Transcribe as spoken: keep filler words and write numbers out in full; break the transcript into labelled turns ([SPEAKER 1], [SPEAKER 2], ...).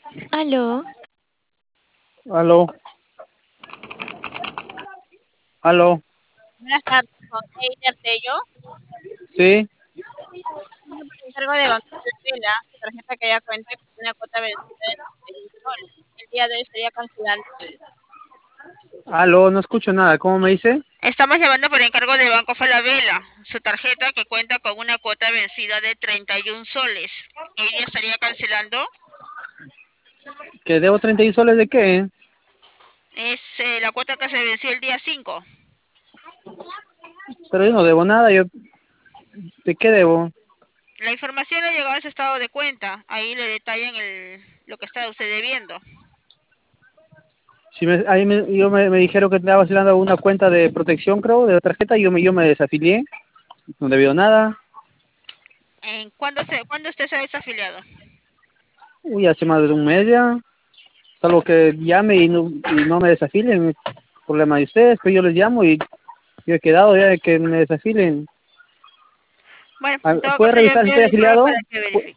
[SPEAKER 1] Aló,
[SPEAKER 2] Aló, aló,
[SPEAKER 3] Buenas tardes, con Eider Tello.
[SPEAKER 2] sí,
[SPEAKER 3] Por encargo de Banco Vela, tarjeta que ya cuenta con una cuota vencida de treinta y un soles. El día de hoy estaría cancelando.
[SPEAKER 2] aló, no escucho nada, ¿cómo me dice?
[SPEAKER 3] Estamos llamando por encargo de Banco Falabella, su tarjeta que cuenta con una cuota vencida de treinta y un soles. El día estaría cancelando.
[SPEAKER 2] ¿Que debo treinta y uno soles de qué?
[SPEAKER 3] Es eh, la cuota que se venció el día cinco.
[SPEAKER 2] Pero yo no debo nada, yo, ¿de qué debo?
[SPEAKER 3] La información le llegó a ese estado de cuenta. Ahí le detallan el, lo que está usted debiendo.
[SPEAKER 2] Si me, ahí me, yo me, me dijeron que estaba vacilando una cuenta de protección, creo, de la tarjeta, y yo me, yo me desafilié, no debido nada.
[SPEAKER 3] ¿En cuándo, se, ¿Cuándo usted se ha desafiliado?
[SPEAKER 2] Uy, hace más de un mes ya, salvo que llame y no, y no me desafilen, problema de ustedes, pero yo les llamo y yo he quedado ya de que me desafilen.
[SPEAKER 3] Bueno,
[SPEAKER 2] Ah,
[SPEAKER 3] en todo
[SPEAKER 2] ¿puede
[SPEAKER 3] caso yo
[SPEAKER 2] revisar si
[SPEAKER 3] envío
[SPEAKER 2] estoy
[SPEAKER 3] el informe
[SPEAKER 2] afiliado?
[SPEAKER 3] para que verifique.